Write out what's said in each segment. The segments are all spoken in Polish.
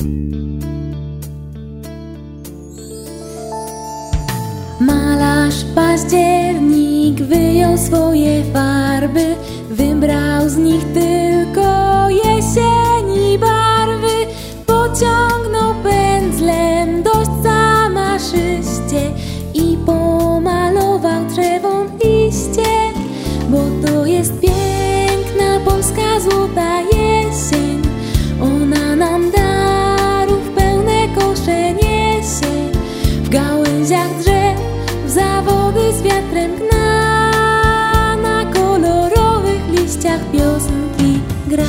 Malarz październik wyjął swoje farby, wybrał z nich tylko jesieni barwy. Pociągnął pędzlem dość zamaszyście i pomalował drzewom liście, bo to jest piękna polska złota jesień. Ona nam darów pełne kosze niesie, w gałęziach drzew zawody z wiatrem gna, na kolorowych liściach piosenki gra.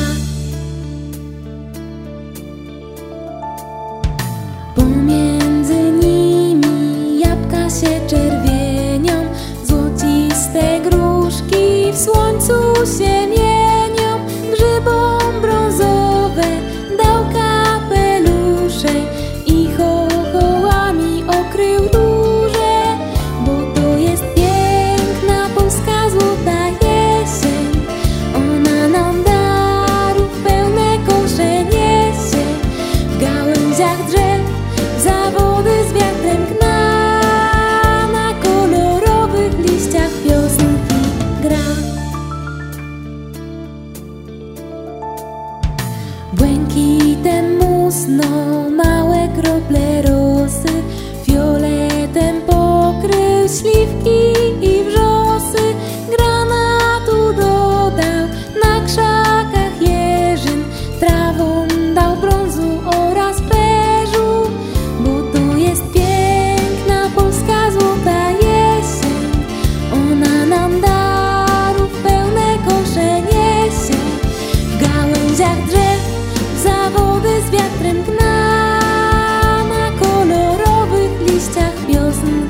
Pomiędzy nimi jabłka się czerwienią, złociste gruszki w słońcu się mienią. Grzybom brązowe dał kapelusze i chochołami okrył róże, bo to jest piękna polska złota jesień. Ona nam darów pełne kosze niesie, w gałęziach drzew zawody z wiatrem gna, na kolorowych liściach piosenki gra. Błękitem musną małe krople rosy, fioletem pokrył śliwki i wrzosy. Granatu dodał na krzakach jeżyn, trawą dał brązu oraz perzu, bo to jest piękna polska złota jesień. Ona nam darów pełne kosze niesie, w gałęziach drzew zawody z wiatrem gna, na kolorowych liściach piosenki